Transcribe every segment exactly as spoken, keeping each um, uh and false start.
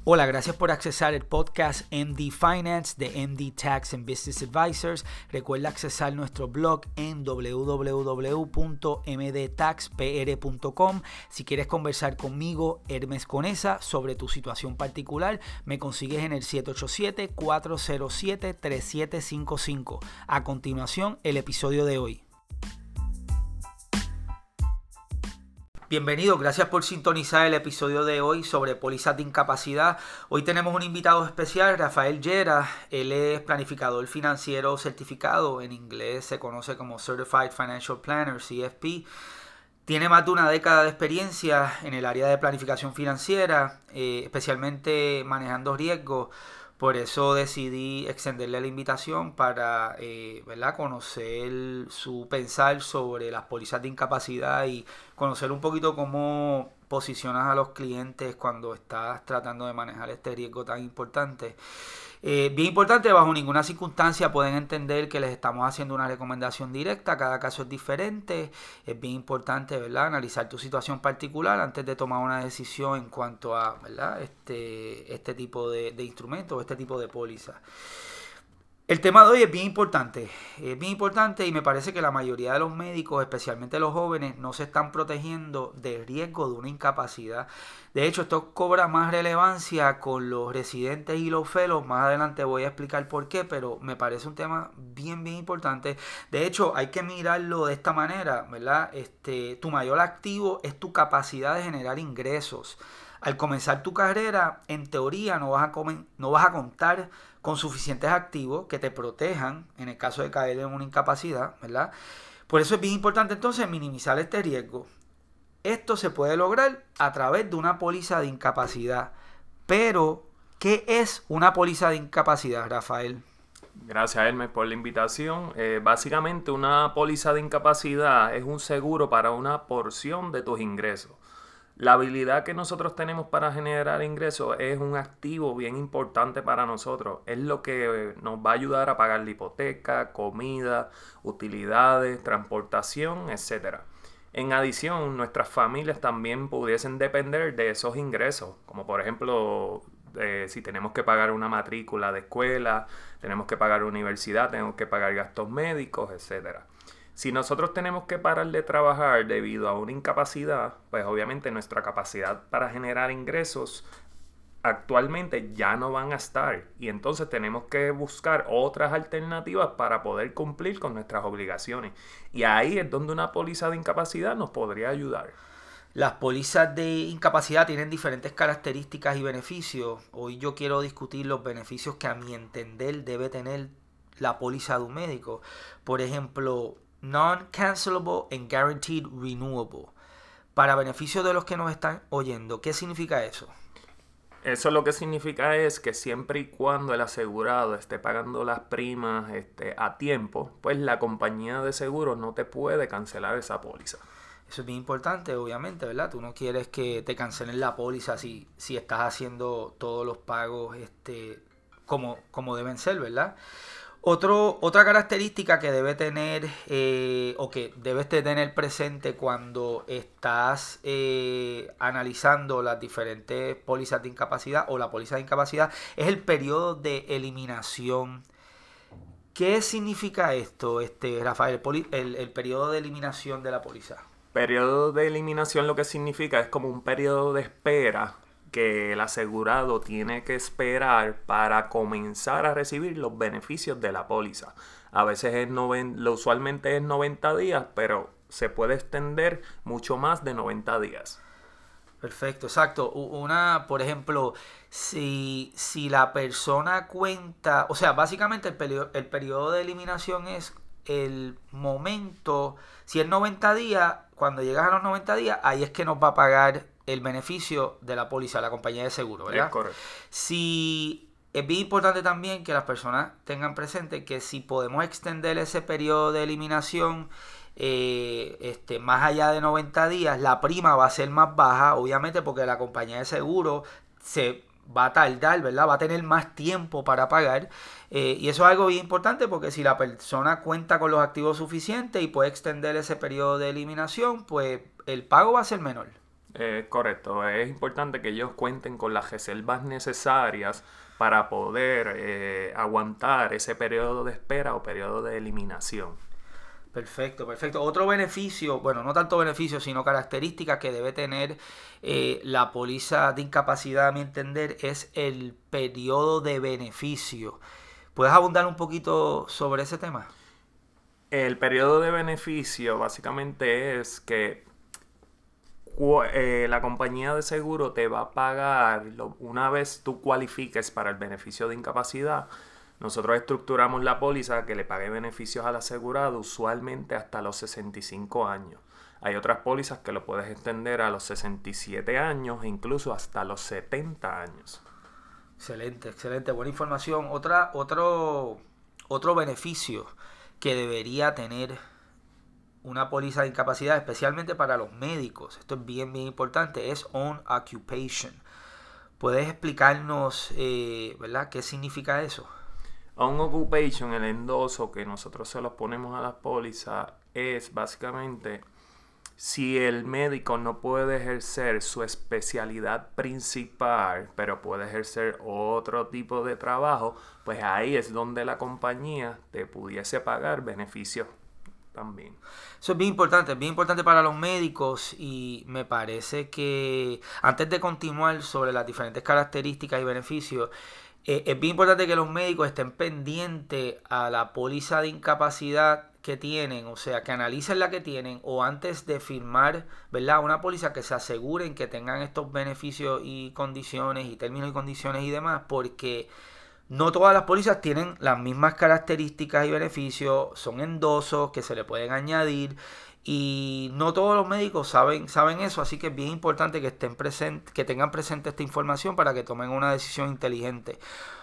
Hola, gracias por accesar el podcast M D Finance de M D Tax and Business Advisors. Recuerda accesar nuestro blog en w w w punto m d tax p r punto com. Si quieres conversar conmigo, Hermes Conesa, sobre tu situación particular, me consigues en el siete ocho siete, cuatro cero siete, tres siete cinco cinco. A continuación, el episodio de hoy. Bienvenidos, gracias por sintonizar el episodio de hoy sobre pólizas de incapacidad. Hoy tenemos un invitado especial, Rafael Llera. Él es planificador financiero certificado, en inglés se conoce como Certified Financial Planner, C F P. Tiene más de una década de experiencia en el área de planificación financiera, eh, especialmente manejando riesgos. Por eso decidí extenderle la invitación para eh, ¿verdad? conocer su pensar sobre las pólizas de incapacidad y conocer un poquito cómo posicionas a los clientes cuando estás tratando de manejar este riesgo tan importante. Eh, bien importante, bajo ninguna circunstancia pueden entender que les estamos haciendo una recomendación directa, cada caso es diferente. Es bien importante, ¿verdad?, analizar tu situación particular antes de tomar una decisión en cuanto a, ¿verdad?, este, este tipo de, de instrumentos, este tipo de póliza. El tema de hoy es bien importante, es bien importante y me parece que la mayoría de los médicos, especialmente los jóvenes, no se están protegiendo del riesgo de una incapacidad. De hecho, esto cobra más relevancia con los residentes y los fellows. Más adelante voy a explicar por qué, pero me parece un tema bien, bien importante. De hecho, hay que mirarlo de esta manera, ¿verdad? Este, tu mayor activo es tu capacidad de generar ingresos. Al comenzar tu carrera, en teoría, no vas a, comen, no vas a contar con suficientes activos que te protejan en el caso de caer en una incapacidad, ¿verdad? Por eso es bien importante entonces minimizar este riesgo. Esto se puede lograr a través de una póliza de incapacidad. Pero, ¿qué es una póliza de incapacidad, Rafael? Gracias, Hermes, por la invitación. Eh, básicamente, una póliza de incapacidad es un seguro para una porción de tus ingresos. La habilidad que nosotros tenemos para generar ingresos es un activo bien importante para nosotros. Es lo que nos va a ayudar a pagar la hipoteca, comida, utilidades, transportación, etcétera. En adición, nuestras familias también pudiesen depender de esos ingresos, como por ejemplo, eh, si tenemos que pagar una matrícula de escuela, tenemos que pagar universidad, tenemos que pagar gastos médicos, etcétera. Si nosotros tenemos que parar de trabajar debido a una incapacidad, pues obviamente nuestra capacidad para generar ingresos actualmente ya no van a estar. Y entonces tenemos que buscar otras alternativas para poder cumplir con nuestras obligaciones. Y ahí es donde una póliza de incapacidad nos podría ayudar. Las pólizas de incapacidad tienen diferentes características y beneficios. Hoy yo quiero discutir los beneficios que a mi entender debe tener la póliza de un médico. Por ejemplo, non-cancelable and guaranteed renewable. Para beneficio de los que nos están oyendo, ¿qué significa eso? Eso lo que significa es que siempre y cuando el asegurado esté pagando las primas este, a tiempo, pues la compañía de seguros no te puede cancelar esa póliza. Eso es bien importante, obviamente, ¿verdad? Tú no quieres que te cancelen la póliza si, si estás haciendo todos los pagos este, como, como deben ser, ¿verdad? Otro, otra característica que debe tener eh, o que debes de tener presente cuando estás eh, analizando las diferentes pólizas de incapacidad o la póliza de incapacidad es el periodo de eliminación. ¿Qué significa esto, este, Rafael, el, el, el periodo de eliminación de la póliza? Periodo de eliminación lo que significa es como un periodo de espera que el asegurado tiene que esperar para comenzar a recibir los beneficios de la póliza. A veces es noven, lo usualmente es noventa días, pero se puede extender mucho más de noventa días. Perfecto, exacto. Una, por ejemplo, si, si la persona cuenta, o sea, básicamente el periodo, el periodo de eliminación es el momento, si es noventa días, cuando llegas a los noventa días, ahí es que nos va a pagar el beneficio de la póliza, la compañía de seguro, ¿verdad? Es correcto. Si es bien importante también que las personas tengan presente que si podemos extender ese periodo de eliminación eh, este, más allá de noventa días, la prima va a ser más baja, obviamente porque la compañía de seguro se va a tardar, ¿verdad? Va a tener más tiempo para pagar. Eh, y eso es algo bien importante porque si la persona cuenta con los activos suficientes y puede extender ese periodo de eliminación, pues el pago va a ser menor. Eh, correcto, es importante que ellos cuenten con las reservas necesarias para poder eh, aguantar ese periodo de espera o periodo de eliminación. Perfecto, perfecto. Otro beneficio, bueno, no tanto beneficio, sino característica que debe tener eh, la póliza de incapacidad, a mi entender, es el periodo de beneficio. ¿Puedes abundar un poquito sobre ese tema? El periodo de beneficio básicamente es que cu- eh, la compañía de seguro te va a pagar lo- una vez tú cualifiques para el beneficio de incapacidad. Nosotros estructuramos la póliza que le pague beneficios al asegurado usualmente hasta los sesenta y cinco años. Hay otras pólizas que lo puedes extender a los sesenta y siete años e incluso hasta los setenta años. Excelente, excelente, buena información. Otra, otro, otro beneficio que debería tener una póliza de incapacidad, especialmente para los médicos, esto es bien, bien importante, es on occupation. ¿Puedes explicarnos, eh, ¿verdad?, qué significa eso? On occupation, el endoso que nosotros se los ponemos a las pólizas, es básicamente si el médico no puede ejercer su especialidad principal, pero puede ejercer otro tipo de trabajo, pues ahí es donde la compañía te pudiese pagar beneficios también. Eso es bien importante, es bien importante para los médicos y me parece que antes de continuar sobre las diferentes características y beneficios, eh, es bien importante que los médicos estén pendientes a la póliza de incapacidad que tienen, o sea, que analicen la que tienen o antes de firmar, ¿verdad?, una póliza, que se aseguren que tengan estos beneficios y condiciones y términos y condiciones y demás, porque no todas las pólizas tienen las mismas características y beneficios, son endosos que se le pueden añadir y no todos los médicos saben, saben eso, así que es bien importante que estén presentes, que tengan presente esta información para que tomen una decisión inteligente.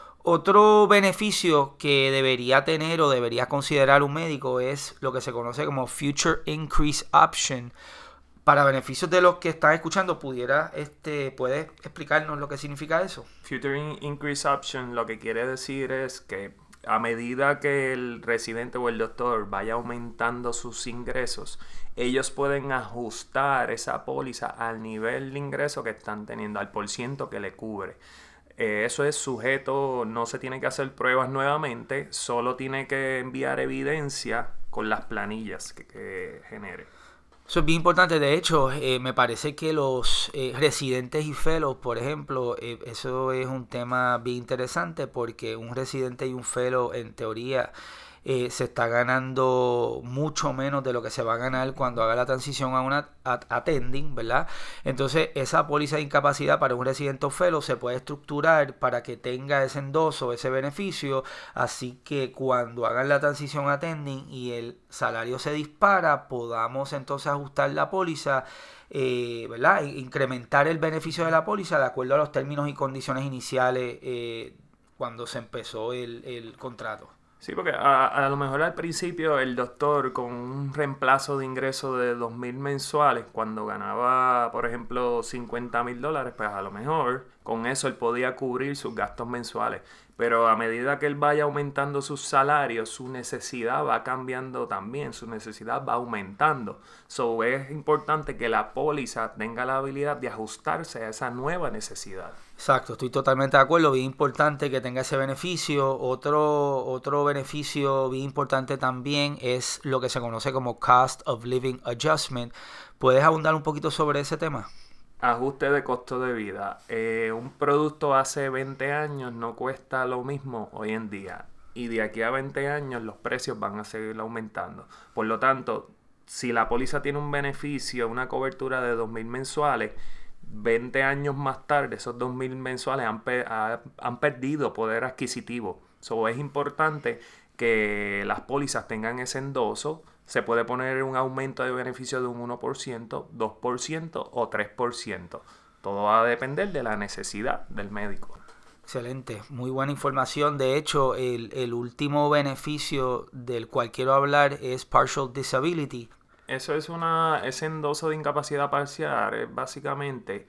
Otro beneficio que debería tener o debería considerar un médico es lo que se conoce como Future Increase Option. Para beneficios de los que están escuchando, pudiera, este, ¿puedes explicarnos lo que significa eso? Future Increase Option lo que quiere decir es que a medida que el residente o el doctor vaya aumentando sus ingresos, ellos pueden ajustar esa póliza al nivel de ingreso que están teniendo, al porciento que le cubre. Eh, eso es sujeto, no se tiene que hacer pruebas nuevamente, solo tiene que enviar evidencia con las planillas que, que genere. Eso es bien importante. De hecho, eh, me parece que los eh, residentes y fellows, por ejemplo, eh, eso es un tema bien interesante porque un residente y un fellow, en teoría, eh, se está ganando mucho menos de lo que se va a ganar cuando haga la transición a una attending, ¿verdad? Entonces, esa póliza de incapacidad para un residente o fellow se puede estructurar para que tenga ese endoso, ese beneficio, así que cuando hagan la transición a attending y el salario se dispara, podamos entonces ajustar la póliza, eh, ¿verdad? Incrementar el beneficio de la póliza de acuerdo a los términos y condiciones iniciales eh, cuando se empezó el, el contrato. Sí, porque a, a lo mejor al principio el doctor con un reemplazo de ingreso de dos mil mensuales, cuando ganaba, por ejemplo, cincuenta mil dólares, pues a lo mejor con eso él podía cubrir sus gastos mensuales. Pero a medida que él vaya aumentando sus salarios, su necesidad va cambiando también, su necesidad va aumentando. So es importante que la póliza tenga la habilidad de ajustarse a esa nueva necesidad. Exacto, estoy totalmente de acuerdo, bien importante que tenga ese beneficio. Otro, otro beneficio bien importante también es lo que se conoce como Cost of Living Adjustment. ¿Puedes abundar un poquito sobre ese tema? Ajuste de costo de vida. Eh, un producto hace veinte años no cuesta lo mismo hoy en día. Y de aquí a veinte años los precios van a seguir aumentando. Por lo tanto, si la póliza tiene un beneficio, una cobertura de dos mil mensuales, veinte años más tarde esos dos mil mensuales han, pe ha, han perdido poder adquisitivo. So, es importante que las pólizas tengan ese endoso. Se puede poner un aumento de beneficio de un uno por ciento, dos por ciento o tres por ciento. Todo va a depender de la necesidad del médico. Excelente, muy buena información. De hecho, el, el último beneficio del cual quiero hablar es Partial Disability. Eso es una, ese endoso de incapacidad parcial es básicamente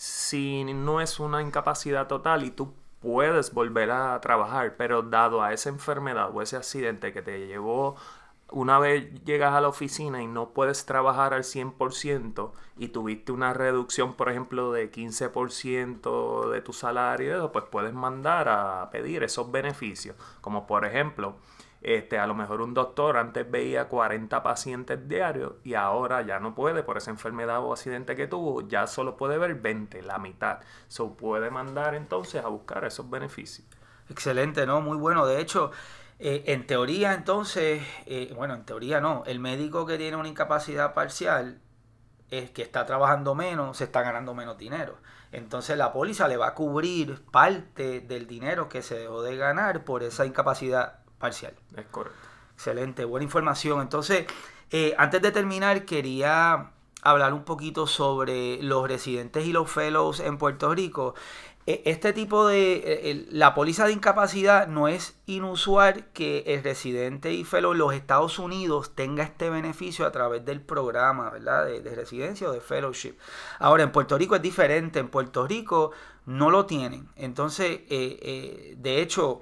si no es una incapacidad total y tú puedes volver a trabajar, pero dado a esa enfermedad o ese accidente que te llevó una vez llegas a la oficina y no puedes trabajar al cien por ciento y tuviste una reducción, por ejemplo, de quince por ciento de tu salario, pues puedes mandar a pedir esos beneficios. Como por ejemplo, este, a lo mejor un doctor antes veía cuarenta pacientes diarios y ahora ya no puede por esa enfermedad o accidente que tuvo, ya solo puede ver veinte, la mitad. So puede mandar entonces a buscar esos beneficios. Excelente, ¿no? Muy bueno. De hecho, eh, en teoría entonces, eh, bueno, en teoría no, el médico que tiene una incapacidad parcial es que está trabajando menos, se está ganando menos dinero. Entonces la póliza le va a cubrir parte del dinero que se dejó de ganar por esa incapacidad parcial. Es correcto. Excelente, buena información. Entonces, eh, antes de terminar, quería hablar un poquito sobre los residentes y los fellows en Puerto Rico. Este tipo de, eh, la póliza de incapacidad no es inusual que el residente y fellow en los Estados Unidos tenga este beneficio a través del programa, ¿verdad? De, de residencia o de fellowship. Ahora, en Puerto Rico es diferente. En Puerto Rico no lo tienen. Entonces, eh, eh, de hecho,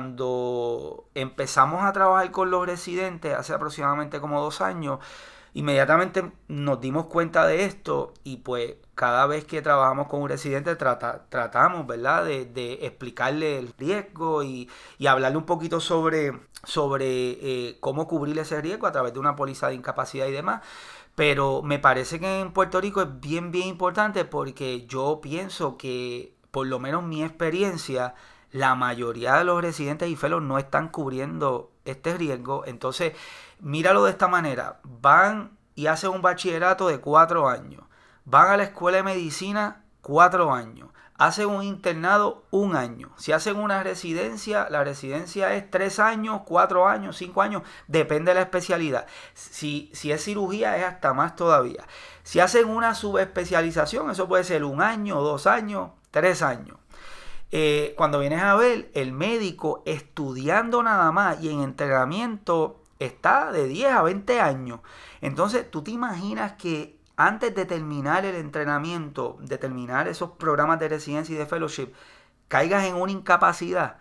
cuando empezamos a trabajar con los residentes hace aproximadamente como dos años, inmediatamente nos dimos cuenta de esto y pues cada vez que trabajamos con un residente trata, tratamos, ¿verdad?, de, de explicarle el riesgo y, y hablarle un poquito sobre, sobre eh, cómo cubrir ese riesgo a través de una póliza de incapacidad y demás. Pero me parece que en Puerto Rico es bien, bien importante porque yo pienso que, por lo menos mi experiencia, la mayoría de los residentes y fellows no están cubriendo este riesgo. Entonces, míralo de esta manera. Van y hacen un bachillerato de cuatro años. Van a la escuela de medicina cuatro años. Hacen un internado un año. Si hacen una residencia, la residencia es tres años, cuatro años, cinco años. Depende de la especialidad. Si, si es cirugía es hasta más todavía. Si hacen una subespecialización, eso puede ser un año, dos años, tres años. Eh, cuando vienes a ver, el médico estudiando nada más y en entrenamiento está de diez a veinte años. Entonces, ¿tú te imaginas que antes de terminar el entrenamiento, de terminar esos programas de residencia y de fellowship, caigas en una incapacidad?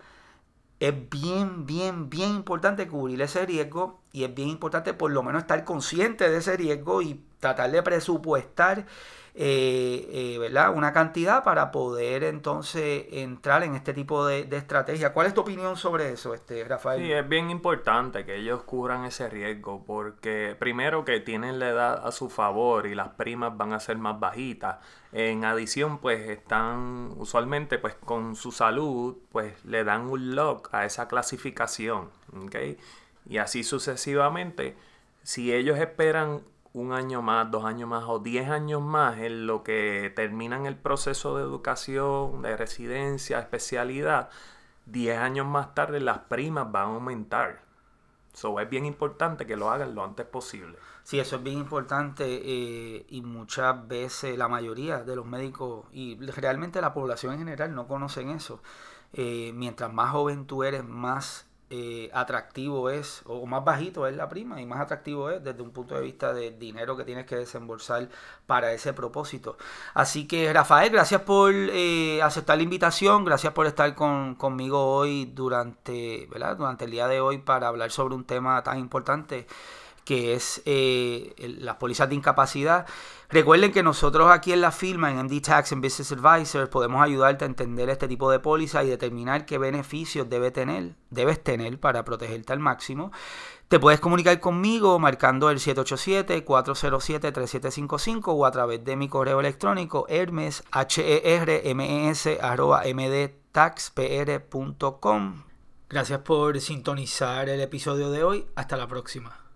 Es bien, bien, bien importante cubrir ese riesgo y es bien importante por lo menos estar consciente de ese riesgo y tratar de presupuestar eh, eh, ¿verdad?, una cantidad para poder entonces entrar en este tipo de, de estrategia. ¿Cuál es tu opinión sobre eso, este, Rafael? Sí, es bien importante que ellos cubran ese riesgo porque primero que tienen la edad a su favor y las primas van a ser más bajitas. En adición, pues están usualmente pues con su salud, pues le dan un lock a esa clasificación, ¿ok? Y así sucesivamente. Si ellos esperan un año más, dos años más o diez años más en lo que terminan el proceso de educación, de residencia, especialidad, diez años más tarde las primas van a aumentar. So, es bien importante que lo hagan lo antes posible. Sí, eso es bien importante eh, y muchas veces la mayoría de los médicos y realmente la población en general no conocen eso. Eh, mientras más joven tú eres, más eh, atractivo es, o más bajito es la prima y más atractivo es desde un punto de vista del dinero que tienes que desembolsar para ese propósito. Así que, Rafael, gracias por eh, aceptar la invitación, gracias por estar con, conmigo hoy durante, ¿verdad?, durante el día de hoy para hablar sobre un tema tan importante que es eh, las pólizas de incapacidad. Recuerden que nosotros aquí en la firma, en M D Tax and Business Advisors, podemos ayudarte a entender este tipo de póliza y determinar qué beneficios debe tener, debes tener para protegerte al máximo. Te puedes comunicar conmigo marcando el siete ocho siete, cuatro cero siete, tres siete cinco cinco o a través de mi correo electrónico hermes, h e r m e s, arroba m d tax p r punto com. Gracias por sintonizar el episodio de hoy. Hasta la próxima.